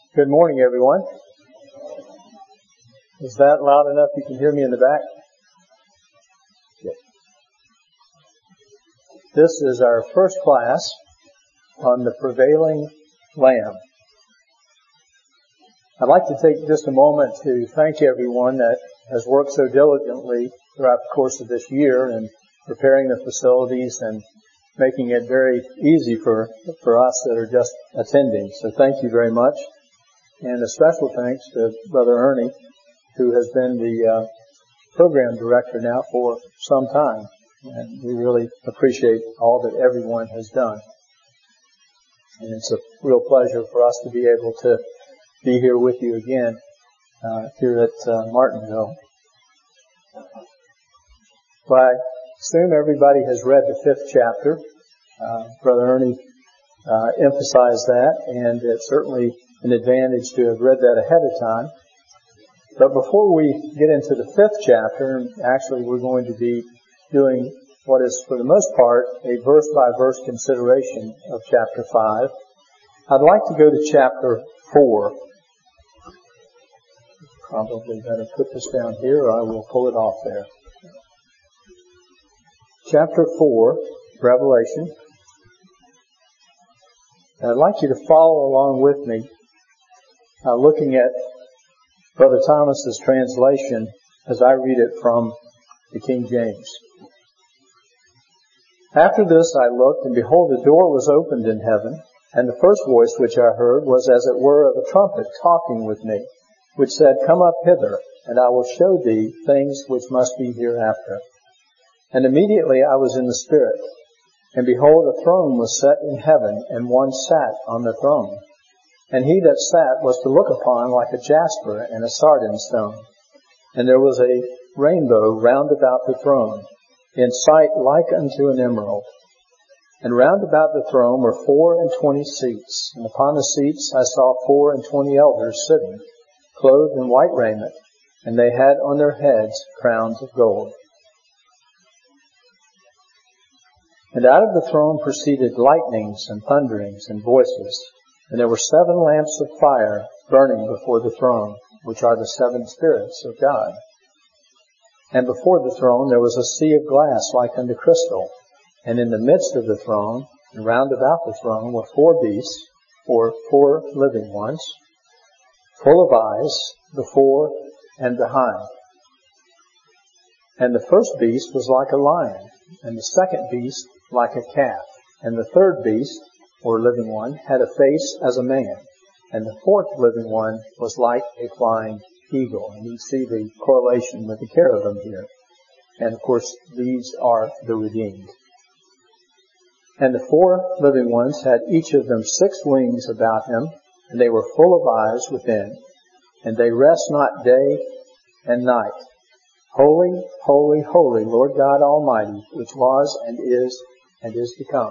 Good morning, everyone. Is that loud enough you can hear me in the back? Good. This is our first class on the prevailing Lamb. I'd like to take just a moment to thank everyone that has worked so diligently throughout the course of this year in preparing the facilities and making it very easy for us that are just attending. So thank you very much. And a special thanks to Brother Ernie, who has been the program director now for some time. And we really appreciate all that everyone has done. And it's a real pleasure for us to be able to be here with you again here at Martinville. Well, I assume everybody has read the 5th chapter. Brother Ernie emphasized that, and it's certainly an advantage to have read that ahead of time. But before we get into the 5th chapter, actually we're going to be doing what is, for the most part, a verse-by-verse consideration of chapter 5. I'd like to go to chapter 4. Probably better put this down here, or I will pull it off there. Chapter 4, Revelation. And I'd like you to follow along with me, looking at Brother Thomas's translation as I read it from the King James. After this I looked, and behold, a door was opened in heaven, and the first voice which I heard was as it were of a trumpet talking with me, which said, Come up hither, and I will show thee things which must be hereafter. And immediately I was in the Spirit, and behold, a throne was set in heaven, and one sat on the throne. And he that sat was to look upon like a jasper and a sardine stone. And there was a rainbow round about the throne, in sight like unto an emerald. And round about the throne were 24 seats, and upon the seats I saw 24 elders sitting, clothed in white raiment, and they had on their heads crowns of gold. And out of the throne proceeded lightnings and thunderings and voices. And there were 7 lamps of fire burning before the throne, which are the 7 spirits of God. And before the throne there was a sea of glass like unto crystal. And in the midst of the throne, and round about the throne, were 4 beasts, or 4 living ones, full of eyes, before and behind. And the first beast was like a lion, and the second beast like a calf, and the third beast, or living one, had a face as a man, and the 4th living one was like a flying eagle. And you see the correlation with the cherubim here. And of course, these are the redeemed. And the 4 living ones had each of them 6 wings about him, and they were full of eyes within, and they rest not day and night. Holy, holy, holy, Lord God Almighty, which was and is to come.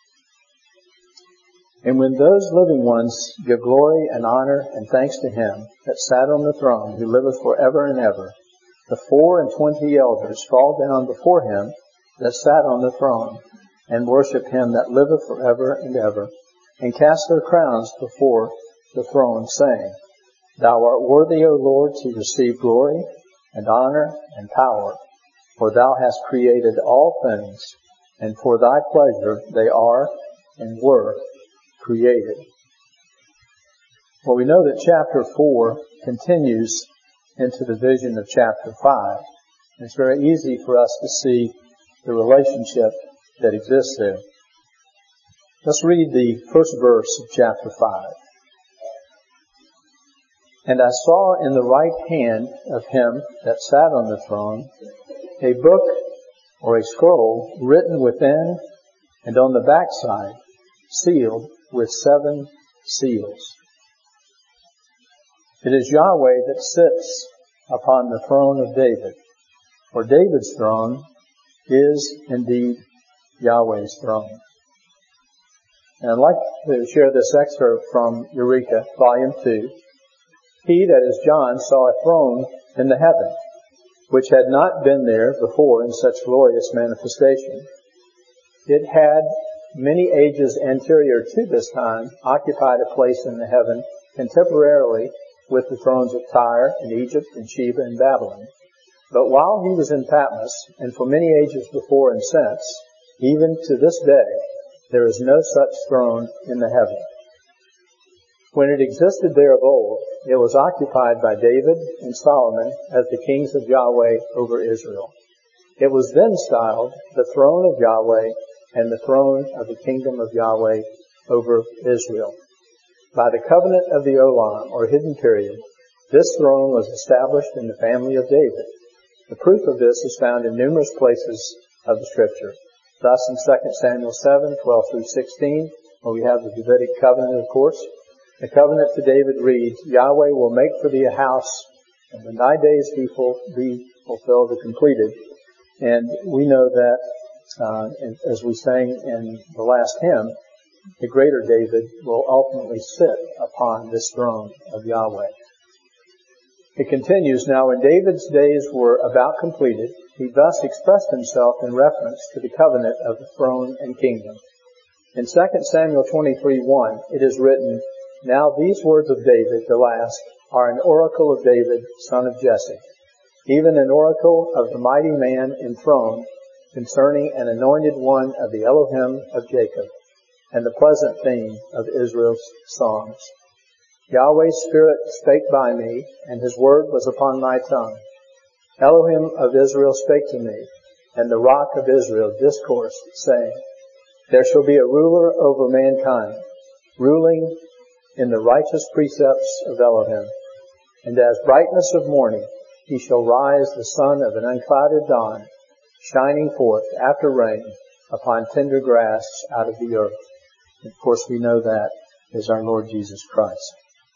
And when those living ones give glory and honor and thanks to him that sat on the throne, who liveth forever and ever, the 24 elders fall down before him that sat on the throne, and worship him that liveth forever and ever, and cast their crowns before the throne, saying, Thou art worthy, O Lord, to receive glory and honor and power, for thou hast created all things, and for thy pleasure they are and were created. Well, we know that chapter 4 continues into the vision of chapter 5. It's very easy for us to see the relationship that exists there. Let's read the first verse of chapter 5. And I saw in the right hand of him that sat on the throne a book or a scroll written within and on the backside, sealed with 7 seals. It is Yahweh that sits upon the throne of David, for David's throne is indeed Yahweh's throne. And I'd like to share this excerpt from Eureka, Volume 2. He, that is John, saw a throne in the heaven, which had not been there before in such glorious manifestation. It had, many ages anterior to this time, occupied a place in the heaven contemporarily with the thrones of Tyre and Egypt and Sheba and Babylon. But while he was in Patmos, and for many ages before and since, even to this day, there is no such throne in the heaven. When it existed there of old, it was occupied by David and Solomon as the kings of Yahweh over Israel. It was then styled the throne of Yahweh and the throne of the kingdom of Yahweh over Israel. By the covenant of the Olam, or hidden period, this throne was established in the family of David. The proof of this is found in numerous places of the Scripture. Thus in 2 Samuel 7, 12 through 16, where we have the Davidic covenant, of course. The covenant to David reads, Yahweh will make for thee a house, and when thy days be fulfilled or completed. And we know that, as we sang in the last hymn, the greater David will ultimately sit upon this throne of Yahweh. It continues, now when David's days were about completed, he thus expressed himself in reference to the covenant of the throne and kingdom. In 2 Samuel 23:1, it is written, Now these words of David, the last, are an oracle of David, son of Jesse, even an oracle of the mighty man enthroned, concerning an anointed one of the Elohim of Jacob, and the pleasant theme of Israel's songs. Yahweh's Spirit spake by me, and His word was upon my tongue. Elohim of Israel spake to me, and the Rock of Israel discoursed, saying, There shall be a ruler over mankind, ruling in the righteous precepts of Elohim. And as brightness of morning, he shall rise the sun of an unclouded dawn, shining forth after rain upon tender grass out of the earth. And of course, we know that is our Lord Jesus Christ.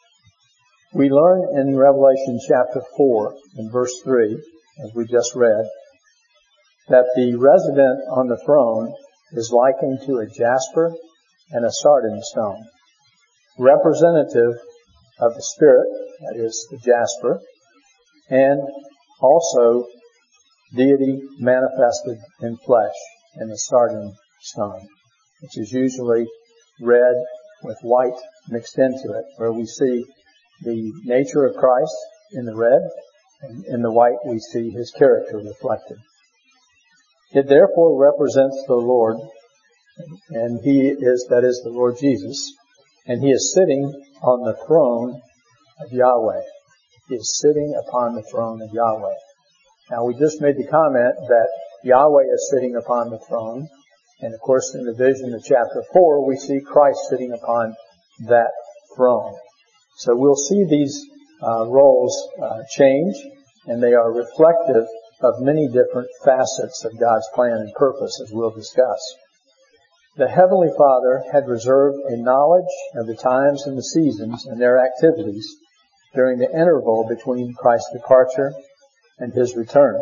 We learn in Revelation chapter 4 in verse 3, as we just read, that the resident on the throne is likened to a jasper and a sardine stone, representative of the Spirit, that is the jasper, and also deity manifested in flesh in the sardine stone, which is usually red with white mixed into it, where we see the nature of Christ in the red, and in the white we see His character reflected. It therefore represents the Lord, and that is the Lord Jesus, and He is sitting on the throne of Yahweh. He is sitting upon the throne of Yahweh. Now we just made the comment that Yahweh is sitting upon the throne, and of course in the vision of chapter 4 we see Christ sitting upon that throne. So we'll see these roles change, and they are reflective of many different facets of God's plan and purpose, as we'll discuss. The Heavenly Father had reserved a knowledge of the times and the seasons and their activities during the interval between Christ's departure and His return.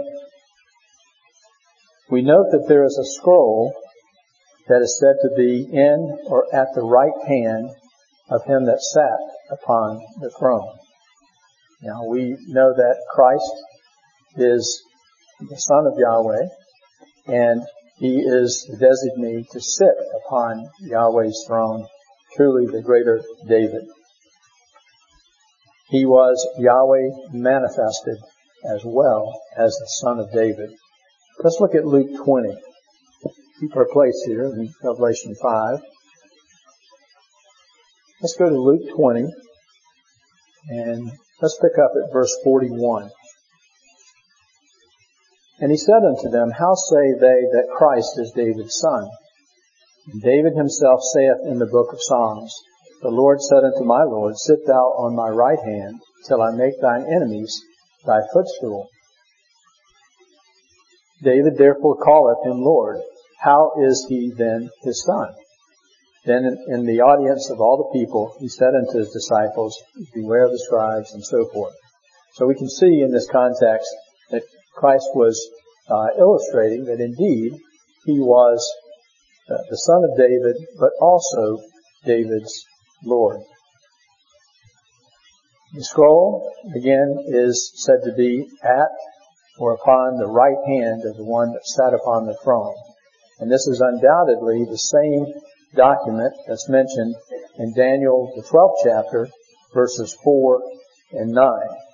We note that there is a scroll that is said to be in or at the right hand of Him that sat upon the throne. Now we know that Christ is the Son of Yahweh, and He is the designee to sit upon Yahweh's throne, truly the greater David. He was Yahweh manifested as well as the Son of David. Let's look at Luke 20. Keep our place here in Revelation 5. Let's go to Luke 20, and let's pick up at verse 41. And He said unto them, How say they that Christ is David's son? And David himself saith in the book of Psalms, The Lord said unto my Lord, Sit thou on my right hand, till I make thine enemies thy footstool. David therefore calleth Him Lord. How is He then His son? Then in the audience of all the people, He said unto His disciples, Beware of the scribes, and so forth. So we can see in this context that Christ was illustrating that indeed He was the Son of David, but also David's Lord. The scroll, again, is said to be at or upon the right hand of the one that sat upon the throne. And this is undoubtedly the same document that's mentioned in Daniel, the 12th chapter, verses 4 and 9.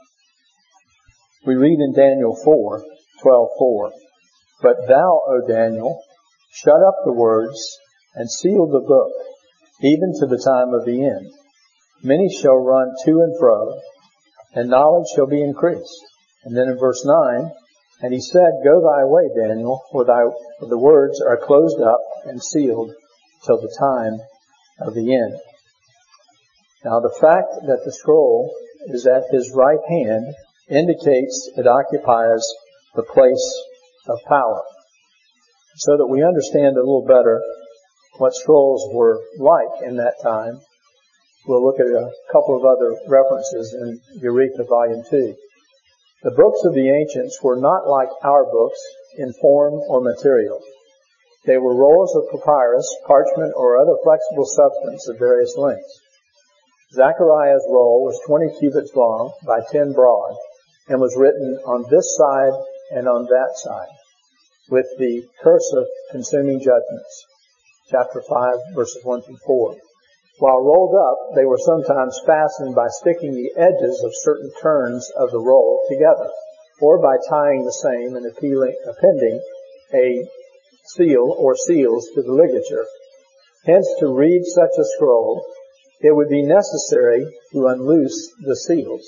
We read in Daniel 12:4, "But thou, O Daniel, shut up the words and seal the book, even to the time of the end. Many shall run to and fro, and knowledge shall be increased." And then in verse 9, "And he said, Go thy way, Daniel, for the words are closed up and sealed till the time of the end." Now the fact that the scroll is at his right hand indicates it occupies the place of power. So that we understand a little better what scrolls were like in that time, we'll look at a couple of other references in Eureka Volume 2. The books of the ancients were not like our books in form or material. They were rolls of papyrus, parchment, or other flexible substance of various lengths. Zechariah's roll was 20 cubits long by 10 broad, and was written on this side and on that side, with the cursive consuming judgments. Chapter 5, verses 1 through 4. While rolled up, they were sometimes fastened by sticking the edges of certain turns of the roll together, or by tying the same and appending a seal or seals to the ligature. Hence, to read such a scroll, it would be necessary to unloose the seals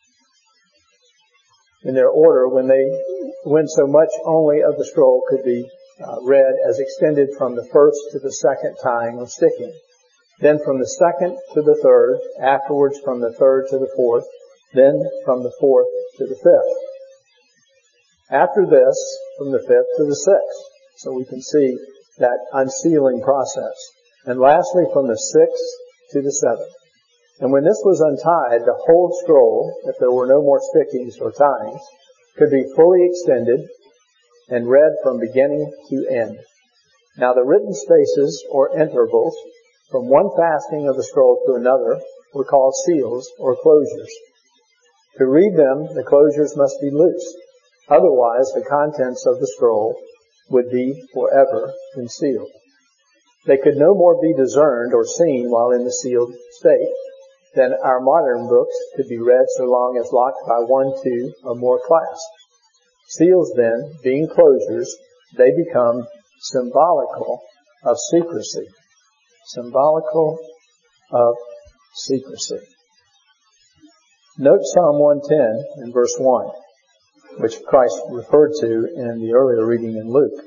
in their order when so much only of the scroll could be read as extended from the first to the second tying or sticking, then from the second to the third, afterwards from the third to the fourth, then from the fourth to the fifth. After this, from the fifth to the sixth. So we can see that unsealing process. And lastly, from the sixth to the seventh. And when this was untied, the whole scroll, if there were no more stickings or tyings, could be fully extended and read from beginning to end. Now the written spaces or intervals from one fastening of the scroll to another were called seals or closures. To read them, the closures must be loose. Otherwise, the contents of the scroll would be forever concealed. They could no more be discerned or seen while in the sealed state than our modern books could be read so long as locked by 1, 2, or more clasps. Seals then, being closures, they become symbolical of secrecy. Symbolical of secrecy. Note Psalm 110 in verse 1, which Christ referred to in the earlier reading in Luke.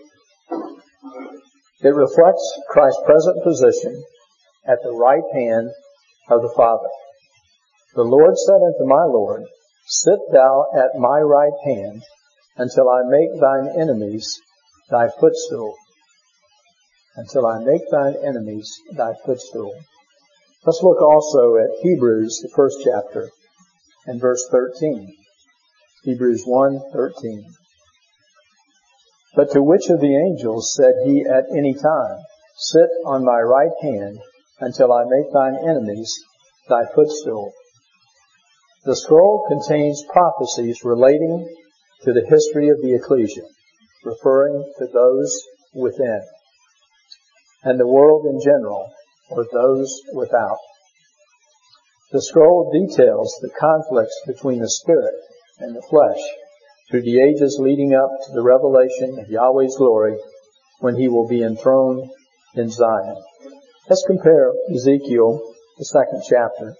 It reflects Christ's present position at the right hand of the Father. The Lord said unto my Lord, Sit thou at my right hand until I make thine enemies thy footstool. Until I make thine enemies thy footstool. Let's look also at Hebrews, the first chapter, and verse 13. Hebrews 1:13. But to which of the angels said he at any time, Sit on my right hand until I make thine enemies thy footstool? The scroll contains prophecies relating to the history of the ecclesia, referring to those within, and the world in general, or those without. The scroll details the conflicts between the spirit and the flesh through the ages leading up to the revelation of Yahweh's glory when he will be enthroned in Zion. Let's compare Ezekiel, the second chapter.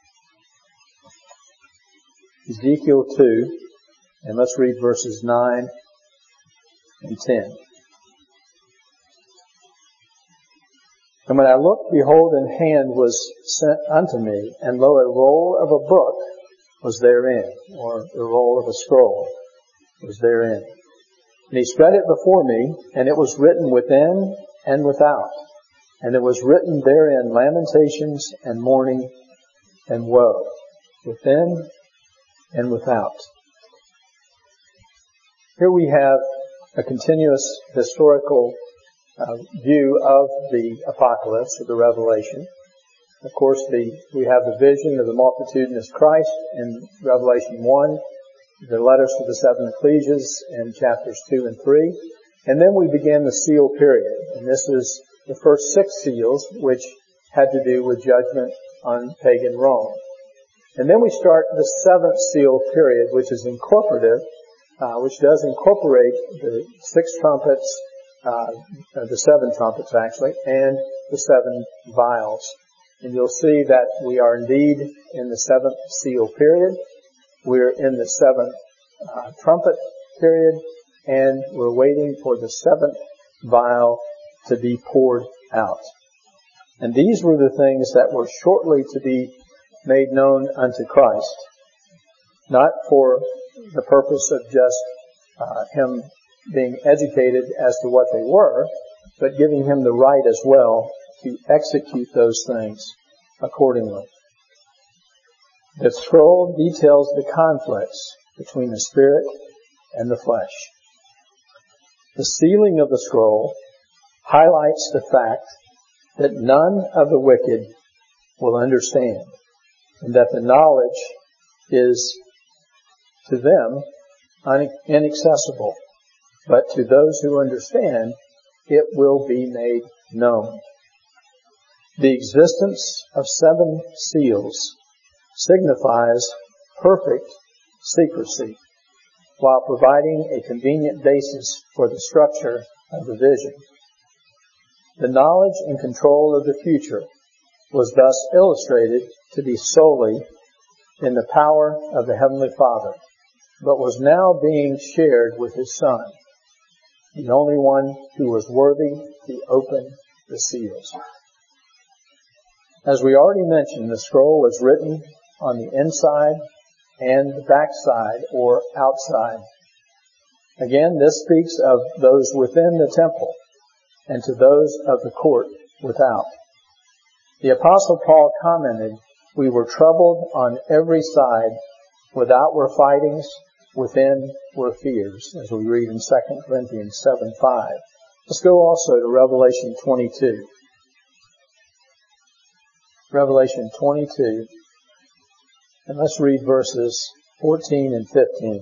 Ezekiel 2, and let's read verses 9 and 10. And when I looked, behold, an hand was sent unto me, and lo, a roll of a book was therein, or the roll of a scroll was therein. And he spread it before me, and it was written within and without. And there was written therein lamentations and mourning and woe, within and without. Here we have a continuous historical view of the apocalypse, of the Revelation. Of course, we have the vision of the multitudinous Christ in Revelation 1, the letters to the seven ecclesias in chapters 2 and 3, and then we begin the seal period. And this is the first 6 seals, which had to do with judgment on pagan Rome. And then we start the seventh seal period, which is incorporative, which does incorporate the six trumpets, the seven trumpets actually, and the seven vials. And you'll see that we are indeed in the seventh seal period. We're in the seventh trumpet period, and we're waiting for the seventh vial to be poured out. And these were the things that were shortly to be made known unto Christ, not for the purpose of just him being educated as to what they were, but giving him the right as well to execute those things accordingly. The scroll details the conflicts between the spirit and the flesh. The sealing of the scroll highlights the fact that none of the wicked will understand, and that the knowledge is to them inaccessible, but to those who understand, it will be made known. The existence of seven seals signifies perfect secrecy, while providing a convenient basis for the structure of the vision. The knowledge and control of the future was thus illustrated to be solely in the power of the Heavenly Father, but was now being shared with His Son, the only one who was worthy to open the seals. As we already mentioned, the scroll was written on the inside and the backside, or outside. Again, this speaks of those within the temple and to those of the court without. The Apostle Paul commented, "We were troubled on every side. Without were fightings, within were fears," as we read in 2 Corinthians 7:5. Let's go also to Revelation 22. Revelation 22. And let's read verses 14 and 15.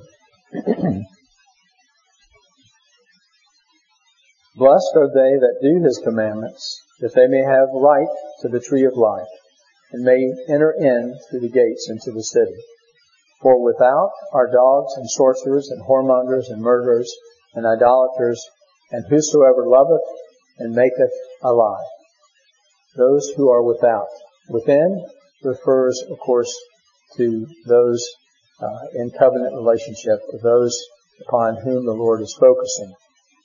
"Blessed are they that do His commandments, that they may have right to the tree of life, and may enter in through the gates into the city. For without are dogs and sorcerers and whoremongers and murderers and idolaters, and whosoever loveth and maketh a lie." Those who are without. Within refers, of course, to those in covenant relationship, to those upon whom the Lord is focusing.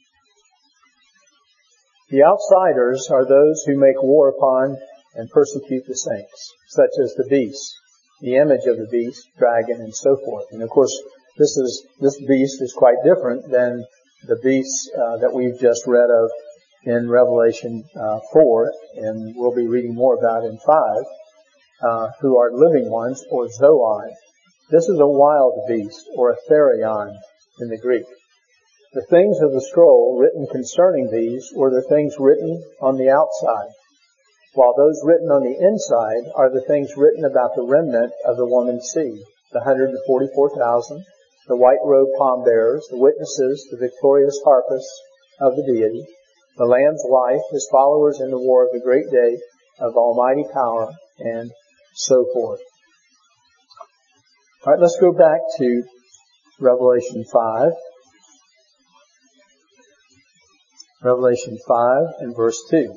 The outsiders are those who make war upon and persecute the saints, such as the beast, the image of the beast, dragon, and so forth. And of course, this beast is quite different than the beasts that we've just read of in Revelation 4, and we'll be reading more about in 5, who are living ones, or zoai. This is a wild beast, or a therion in the Greek. The things of the scroll written concerning these were the things written on the outside, while those written on the inside are the things written about the remnant of the woman's seed, the 144,000, the white-robed palm-bearers, the witnesses, the victorious harpists of the deity, the Lamb's wife, His followers in the war of the great day of almighty power, and so forth. All right, let's go back to Revelation 5. Revelation 5 and verse 2.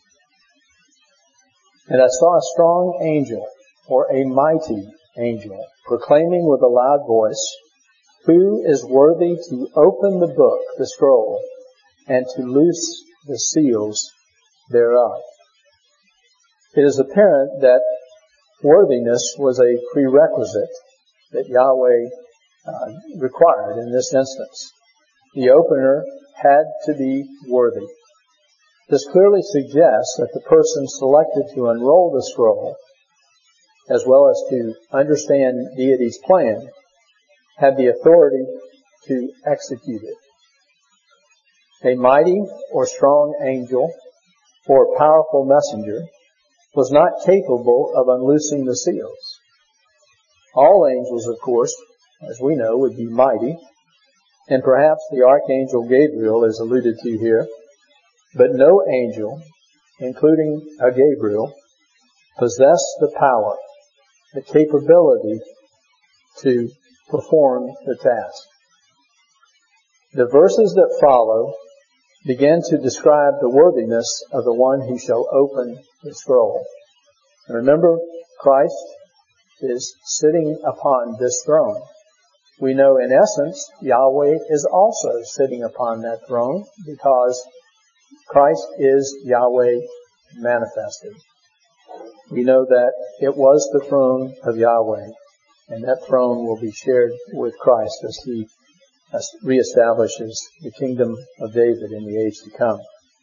"And I saw a strong angel, or a mighty angel, proclaiming with a loud voice, Who is worthy to open the book, the scroll, and to loose the seals thereof?" It is apparent that worthiness was a prerequisite that Yahweh required in this instance. The opener had to be worthy. This clearly suggests that the person selected to unroll the scroll, as well as to understand deity's plan, had the authority to execute it. A mighty or strong angel, or powerful messenger, was not capable of unloosing the seals. All angels, of course, as we know, would be mighty, and perhaps the archangel Gabriel is alluded to here, but no angel, including Gabriel, possessed the power the capability to perform the task. The verses that follow begin to describe the worthiness of the one who shall open the scroll. And remember, Christ is sitting upon this throne. We know in essence Yahweh is also sitting upon that throne because Christ is Yahweh manifested. We know that it was the throne of Yahweh, and that throne will be shared with Christ as He reestablishes the kingdom of David in the age to come.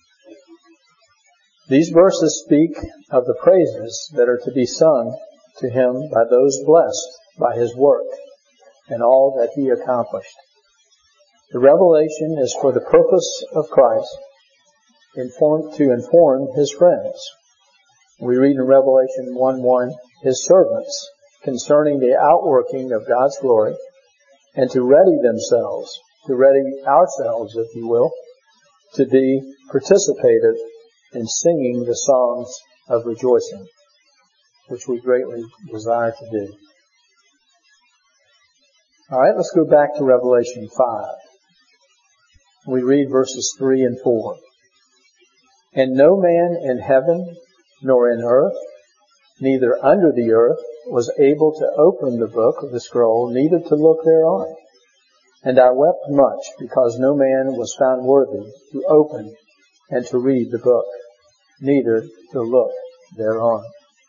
These verses speak of the praises that are to be sung to Him by those blessed by His work and all that He accomplished. The revelation is for the purpose of Christ to inform His friends. We read in Revelation 1:1, His servants concerning the outworking of God's glory, and to ready ourselves, if you will, to be participative in singing the songs of rejoicing, which we greatly desire to do. All right, let's go back to Revelation 5. We read verses 3 and 4. And no man in heaven, nor in earth, neither under the earth, was able to open the book of the scroll, neither to look thereon. And I wept much, because no man was found worthy to open and to read the book, neither to look thereon.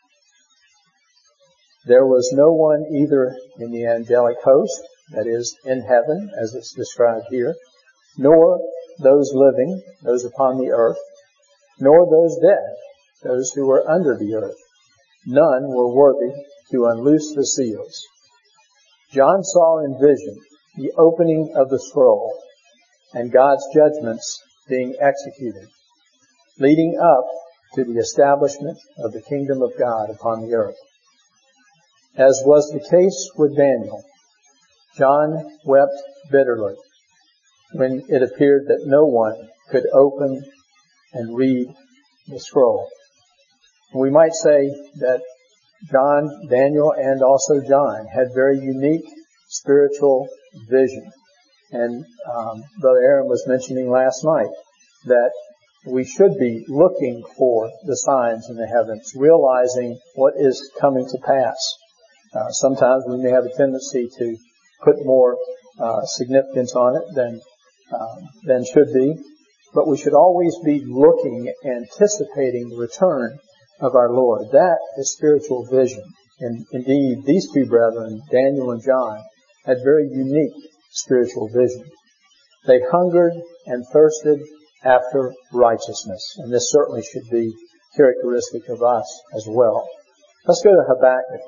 There was no one either in the angelic host, that is, in heaven, as it's described here, nor those living, those upon the earth, nor those dead, those who were under the earth. None were worthy to unloose the seals. John saw in vision the opening of the scroll and God's judgments being executed, leading up to the establishment of the kingdom of God upon the earth. As was the case with Daniel, John wept bitterly when it appeared that no one could open and read the scroll. We might say that Daniel, and also John had very unique spiritual vision. And Brother Aaron was mentioning last night that we should be looking for the signs in the heavens, realizing what is coming to pass. Sometimes we may have a tendency to put more significance on it than should be, but we should always be looking, anticipating the return of our Lord. That is spiritual vision. And indeed, these two brethren, Daniel and John, had very unique spiritual vision. They hungered and thirsted after righteousness, and this certainly should be characteristic of us as well. Let's go to Habakkuk.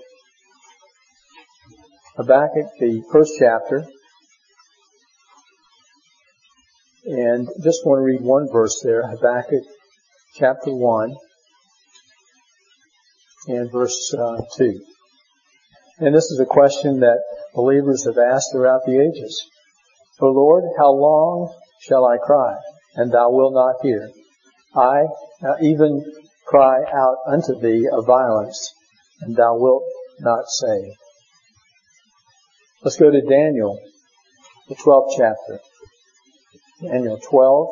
Habakkuk, the first chapter. And just want to read one verse there, Habakkuk chapter 1 and verse 2. And this is a question that believers have asked throughout the ages. O Lord, how long shall I cry, and thou wilt not hear? I even cry out unto thee of violence, and thou wilt not save. Let's go to Daniel, the 12th chapter. Daniel 12.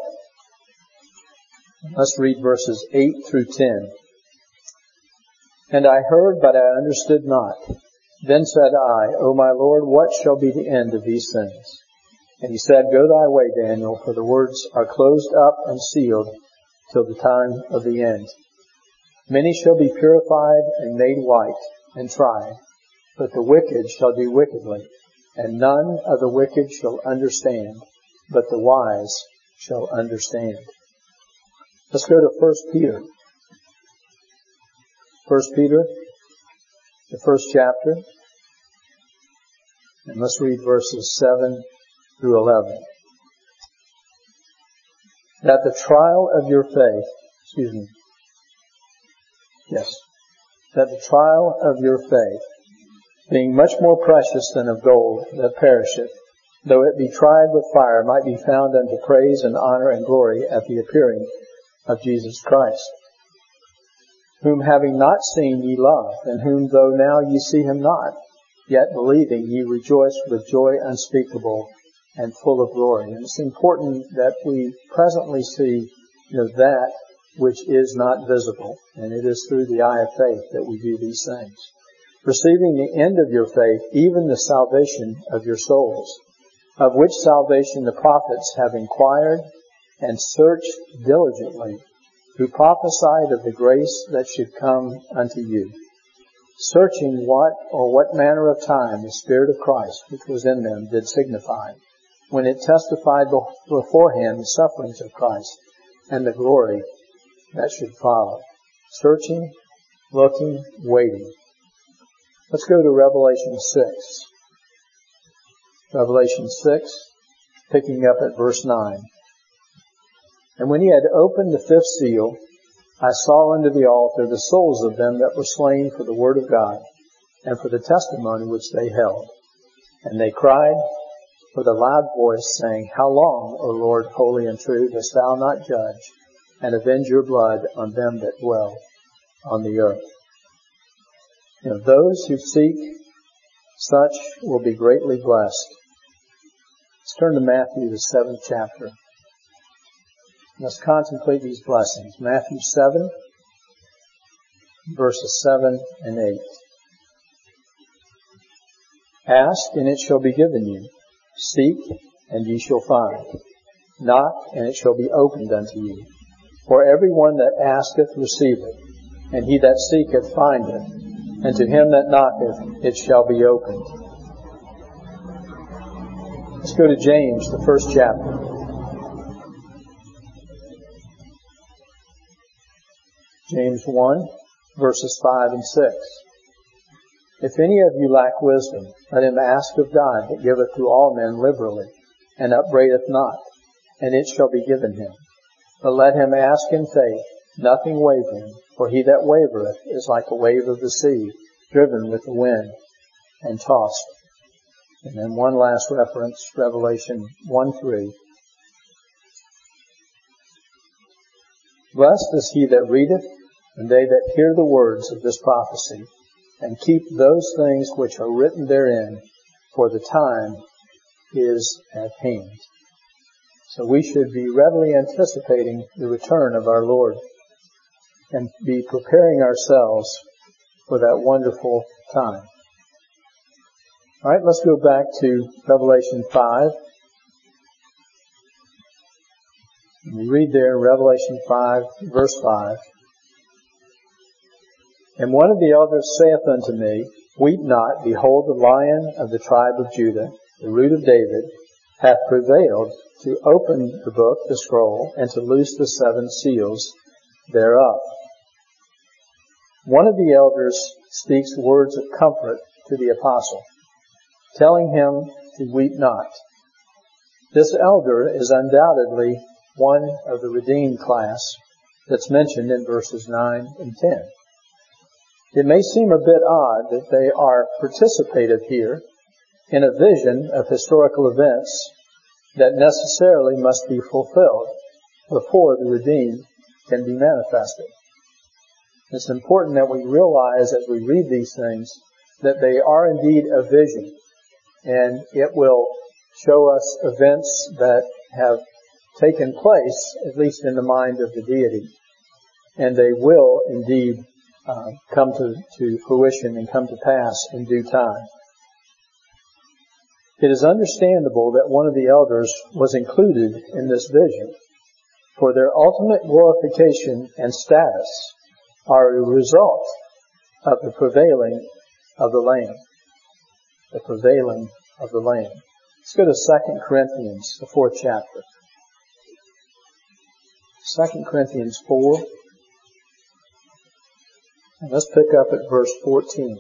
Let's read verses 8 through 10. And I heard, but I understood not. Then said I, O my Lord, what shall be the end of these things? And he said, Go thy way, Daniel, for the words are closed up and sealed till the time of the end. Many shall be purified and made white and tried, but the wicked shall do wickedly, and none of the wicked shall understand, but the wise shall understand. Let's go to 1 Peter. 1 Peter, the first chapter. And let's read verses 7 through 11. That the trial of your faith, that the trial of your faith, being much more precious than of gold that perisheth, though it be tried with fire, might be found unto praise and honor and glory at the appearing of Jesus Christ, whom having not seen ye love, and whom though now ye see him not, yet believing ye rejoice with joy unspeakable and full of glory. And it's important that we presently see, that which is not visible. And it is through the eye of faith that we do these things. Receiving the end of your faith, even the salvation of your souls, of which salvation the prophets have inquired and searched diligently, who prophesied of the grace that should come unto you, searching what manner of time the Spirit of Christ which was in them did signify, when it testified beforehand the sufferings of Christ and the glory that should follow. Searching, looking, waiting. Let's go to Revelation 6. Revelation 6, picking up at verse 9. And when he had opened the fifth seal, I saw under the altar the souls of them that were slain for the word of God, and for the testimony which they held. And they cried with a loud voice, saying, How long, O Lord, holy and true, dost thou not judge, and avenge your blood on them that dwell on the earth? Those who seek such will be greatly blessed. Let's turn to Matthew, the 7th chapter. Let's contemplate these blessings. Matthew 7, verses 7 and 8. Ask, and it shall be given you. Seek, and ye shall find. Knock, and it shall be opened unto you. For every one that asketh receiveth, and he that seeketh findeth, and to him that knocketh it shall be opened. Let's go to James, the 1st chapter. James 1, verses 5 and 6. If any of you lack wisdom, let him ask of God, that giveth to all men liberally, and upbraideth not, and it shall be given him. But let him ask in faith, nothing wavering, for he that wavereth is like a wave of the sea, driven with the wind, and tossed. And then one last reference, Revelation 1:3. Blessed is he that readeth, and they that hear the words of this prophecy, and keep those things which are written therein, for the time is at hand. So we should be readily anticipating the return of our Lord, and be preparing ourselves for that wonderful time. All right, let's go back to Revelation 5. We read there in Revelation 5, verse 5. And one of the elders saith unto me, Weep not, behold, the Lion of the tribe of Judah, the Root of David, hath prevailed to open the book, the scroll, and to loose the 7 seals thereof. One of the elders speaks words of comfort to the apostle, telling him to weep not. This elder is undoubtedly one of the redeemed class that's mentioned in verses 9 and 10. It may seem a bit odd that they are participative here in a vision of historical events that necessarily must be fulfilled before the redeemed can be manifested. It's important that we realize as we read these things that they are indeed a vision, and it will show us events that have taken place, at least in the mind of the deity, and they will indeed come to fruition and come to pass in due time. It is understandable that one of the elders was included in this vision, for their ultimate glorification and status are a result of the prevailing of the Lamb. The prevailing of the Lamb. Let's go to 2 Corinthians, the 4th chapter. 2 Corinthians 4. And let's pick up at verse 14.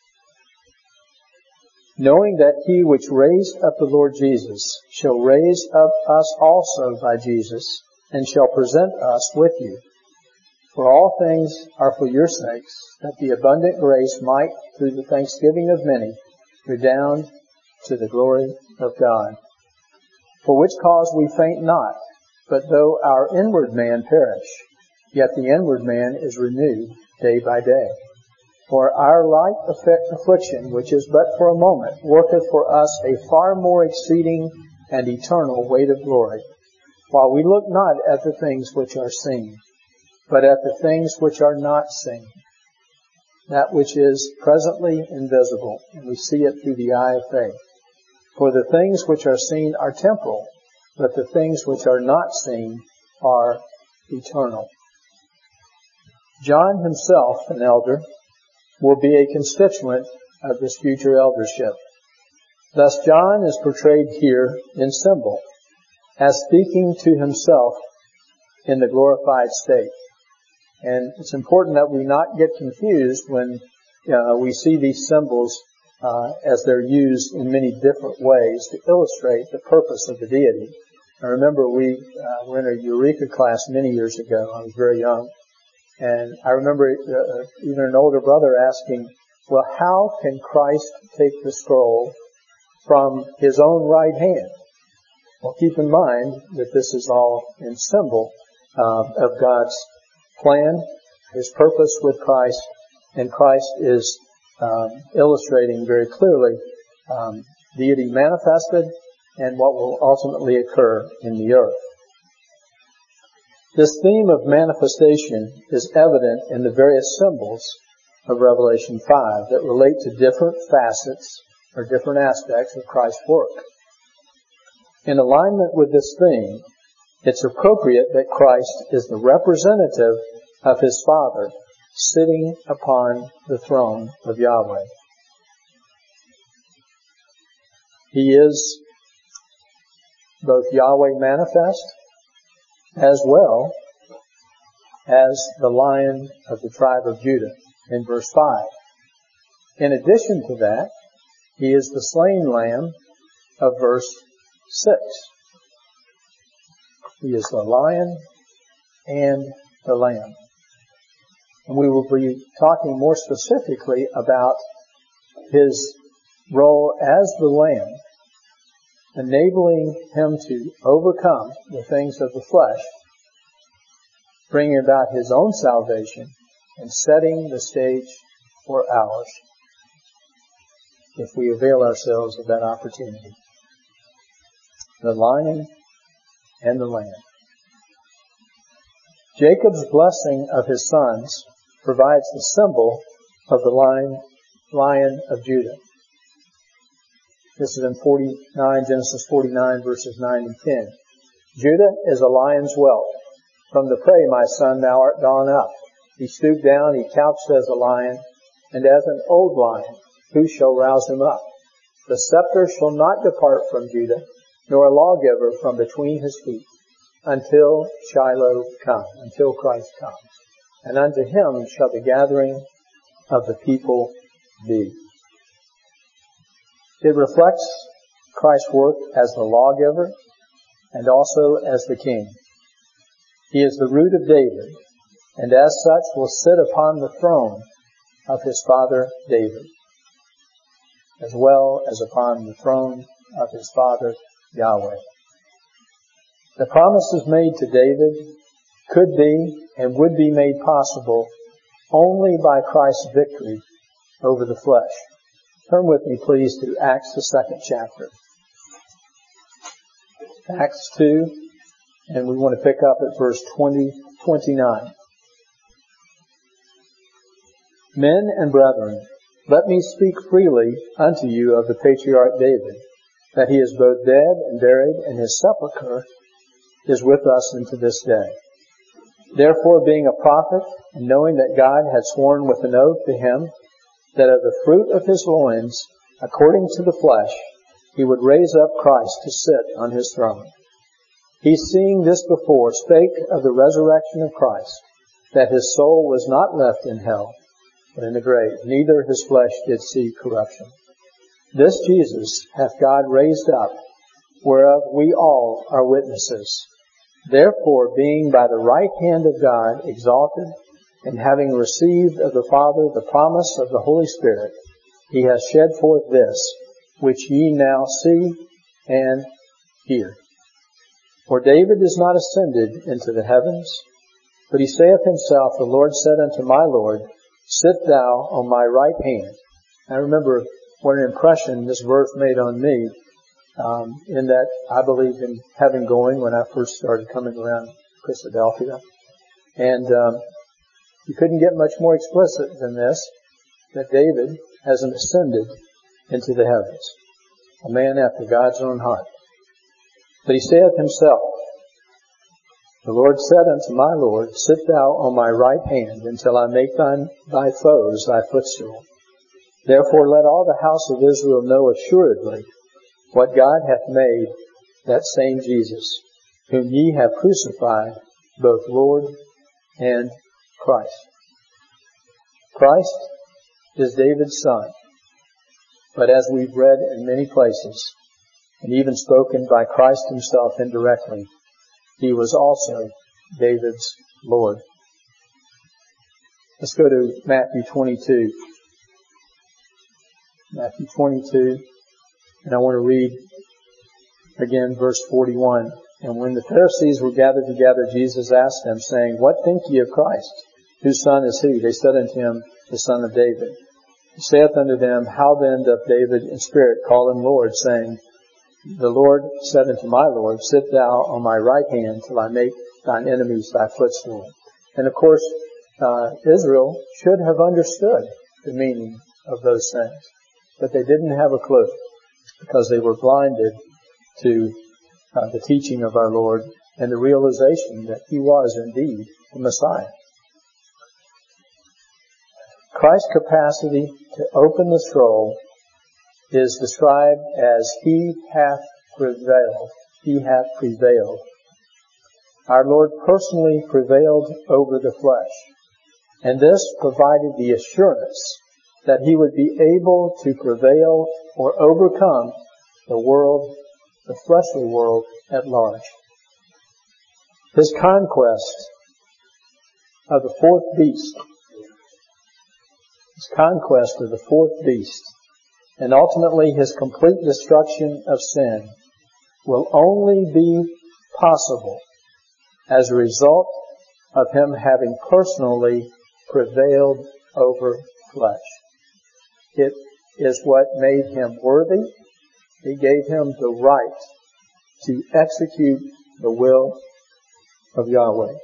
Knowing that he which raised up the Lord Jesus shall raise up us also by Jesus, and shall present us with you. For all things are for your sakes, that the abundant grace might, through the thanksgiving of many, redound to the glory of God. For which cause we faint not, but though our inward man perish, yet the inward man is renewed day by day. For our light affliction, which is but for a moment, worketh for us a far more exceeding and eternal weight of glory, while we look not at the things which are seen, but at the things which are not seen, that which is presently invisible, and we see it through the eye of faith. For the things which are seen are temporal, but the things which are not seen are eternal. John himself, an elder, will be a constituent of this future eldership. Thus John is portrayed here in symbol, as speaking to himself in the glorified state. And it's important that we not get confused when we see these symbols as they're used in many different ways to illustrate the purpose of the deity. I remember we were in a Eureka class many years ago. I was very young. And I remember even an older brother asking, well, how can Christ take the scroll from his own right hand? Well, keep in mind that this is all in symbol of God's plan, his purpose with Christ, and Christ is illustrating very clearly deity manifested and what will ultimately occur in the earth. This theme of manifestation is evident in the various symbols of Revelation 5 that relate to different facets or different aspects of Christ's work. In alignment with this theme, it's appropriate that Christ is the representative of his Father sitting upon the throne of Yahweh. He is both Yahweh manifest as well as the Lion of the tribe of Judah in verse 5. In addition to that, he is the slain Lamb of verse 6. He is the Lion and the Lamb. And we will be talking more specifically about his role as the Lamb, enabling him to overcome the things of the flesh, bringing about his own salvation, and setting the stage for ours, if we avail ourselves of that opportunity. The Lion and the Lamb. Jacob's blessing of his sons provides the symbol of the Lion of Judah. This is in Genesis 49, verses 9 and 10. Judah is a lion's whelp. From the prey, my son, thou art gone up. He stooped down, he couched as a lion, and as an old lion, who shall rouse him up? The scepter shall not depart from Judah, nor a lawgiver from between his feet, until Shiloh come, until Christ comes. And unto him shall the gathering of the people be. It reflects Christ's work as the lawgiver and also as the king. He is the root of David, and as such will sit upon the throne of his father David, as well as upon the throne of his father Yahweh. The promises made to David could be and would be made possible only by Christ's victory over the flesh. Turn with me, please, to Acts, the 2nd chapter. Acts 2, and we want to pick up at verse 29. Men and brethren, let me speak freely unto you of the patriarch David, that he is both dead and buried, and his sepulchre is with us unto this day. Therefore, being a prophet, and knowing that God had sworn with an oath to him, that of the fruit of his loins, according to the flesh, he would raise up Christ to sit on his throne. He, seeing this before, spake of the resurrection of Christ, that his soul was not left in hell, but in the grave, neither his flesh did see corruption. This Jesus hath God raised up, whereof we all are witnesses. Therefore, being by the right hand of God exalted, and having received of the Father the promise of the Holy Spirit, he hath shed forth this, which ye now see and hear. For David is not ascended into the heavens, But he saith himself, the Lord said unto my Lord, Sit thou on my right hand. I remember what an impression this verse made on me, in that I believed in heaven going when I first started coming around Christadelphia. And you couldn't get much more explicit than this, that David hasn't ascended into the heavens. A man after God's own heart. But he saith himself, the Lord said unto my Lord, Sit thou on my right hand until I make thy foes thy footstool. Therefore let all the house of Israel know assuredly what God hath made that same Jesus, whom ye have crucified, both Lord and Christ. Christ is David's son. But as we've read in many places, and even spoken by Christ himself indirectly, he was also David's Lord. Let's go to Matthew 22. Matthew 22, and I want to read again verse 41. And when the Pharisees were gathered together, Jesus asked them, saying, What think ye of Christ? Whose son is he? They said unto him, The son of David. He saith unto them, How then doth David in spirit call him Lord, saying, The Lord said unto my Lord, Sit thou on my right hand till I make thine enemies thy footstool. And of course, Israel should have understood the meaning of those things, but they didn't have a clue because they were blinded to the teaching of our Lord and the realization that he was indeed the Messiah. Christ's capacity to open the scroll is described as he hath prevailed. He hath prevailed. Our Lord personally prevailed over the flesh. And this provided the assurance that he would be able to prevail or overcome the world, the fleshly world at large. His conquest of the fourth beast, and ultimately his complete destruction of sin will only be possible as a result of him having personally prevailed over flesh. It is what made him worthy. It gave him the right to execute the will of Yahweh.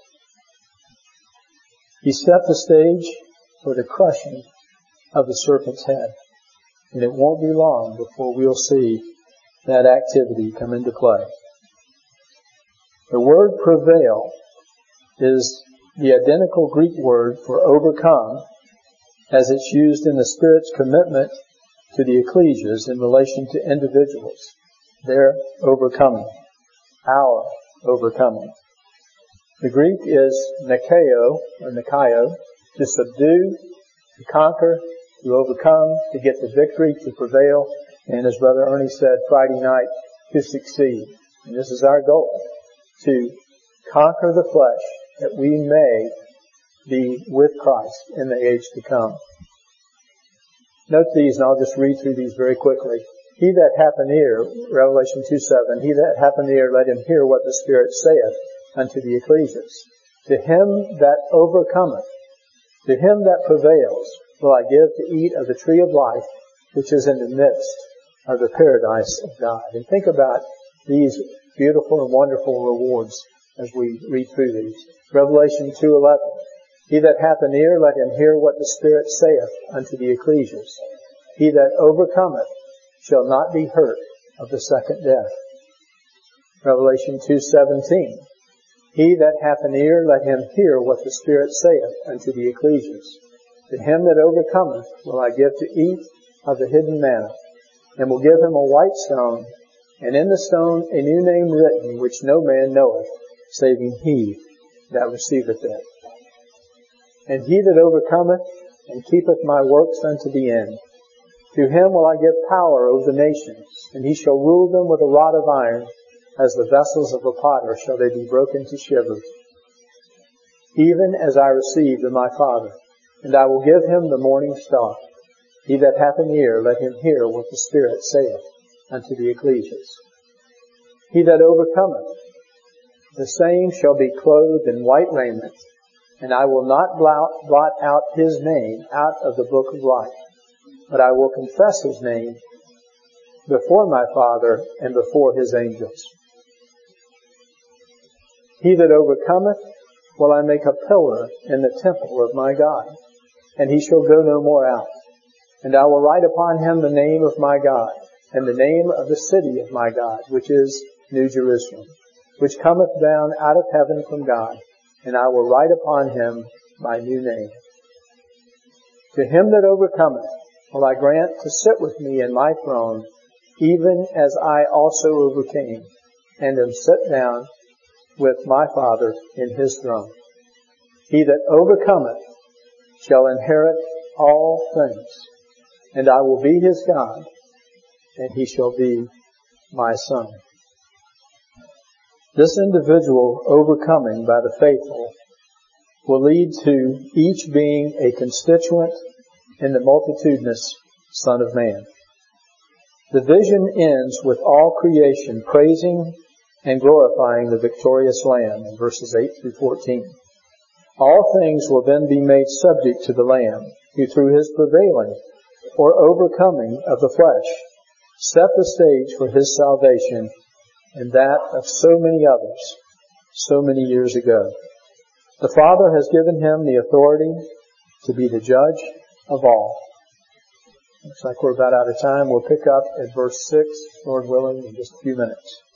He set the stage for the crushing of the serpent's head. And it won't be long before we'll see that activity come into play. The word prevail is the identical Greek word for overcome as it's used in the Spirit's commitment to the ecclesias in relation to individuals. Their overcoming. Our overcoming. The Greek is nikao, to subdue, to conquer, to overcome, to get the victory, to prevail, and as Brother Ernie said Friday night, to succeed. And this is our goal, to conquer the flesh, that we may be with Christ in the age to come. Note these, and I'll just read through these very quickly. He that hath an ear, Revelation 2:7, he that hath an ear, let him hear what the Spirit saith unto the ecclesias. To him that overcometh, to him that prevails, will I give to eat of the tree of life, which is in the midst of the paradise of God. And think about these beautiful and wonderful rewards as we read through these. Revelation 2:11. He that hath an ear, let him hear what the Spirit saith unto the ecclesias. He that overcometh shall not be hurt of the second death. Revelation 2:17. He that hath an ear, let him hear what the Spirit saith unto the ecclesias. To him that overcometh will I give to eat of the hidden manna, and will give him a white stone, and in the stone a new name written, which no man knoweth, saving he that receiveth it. And he that overcometh and keepeth my works unto the end, to him will I give power over the nations, and he shall rule them with a rod of iron, as the vessels of a potter shall they be broken to shivers. Even as I received of my Father, and I will give him the morning star. He that hath an ear, let him hear what the Spirit saith unto the ecclesias. He that overcometh, the same shall be clothed in white raiment, and I will not blot out his name out of the book of life, but I will confess his name before my Father and before his angels. He that overcometh will I make a pillar in the temple of my God, and he shall go no more out. And I will write upon him the name of my God, and the name of the city of my God, which is New Jerusalem, which cometh down out of heaven from God, and I will write upon him my new name. To him that overcometh will I grant to sit with me in my throne, even as I also overcame, and am set down with my Father in his throne. He that overcometh shall inherit all things, and I will be his God, and he shall be my son. This individual overcoming by the faithful will lead to each being a constituent in the multitudinous Son of Man. The vision ends with all creation praising and glorifying the victorious Lamb in verses 8 through 14. All things will then be made subject to the Lamb, who through his prevailing or overcoming of the flesh set the stage for his salvation and that of so many others so many years ago. The Father has given him the authority to be the judge of all. Looks like we're about out of time. We'll pick up at verse 6, Lord willing, in just a few minutes.